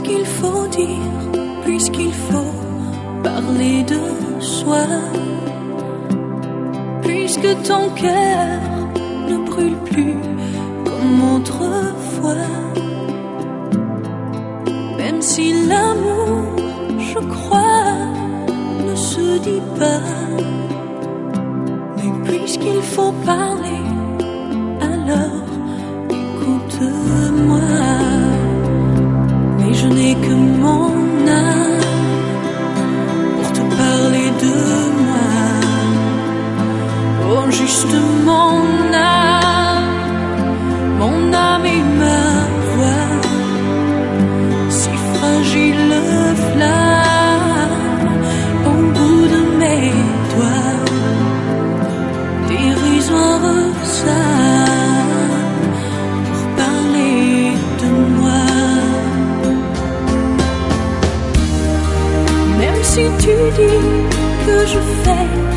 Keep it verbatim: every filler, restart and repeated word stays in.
puisqu'il faut dire, puisqu'il faut parler de soi, puisque ton cœur ne brûle plus comme autrefois, même si l'amour, je crois, ne se dit pas, mais puisqu'il faut parler, alors écoute-moi. Mais je n'ai que mon âme pour te parler de moi. Oh, juste mon âme, mon âme et ma voix, si fragile flamme au bout de mes doigts, dérisoire ça pour parler de moi. Même si tu dis que je fais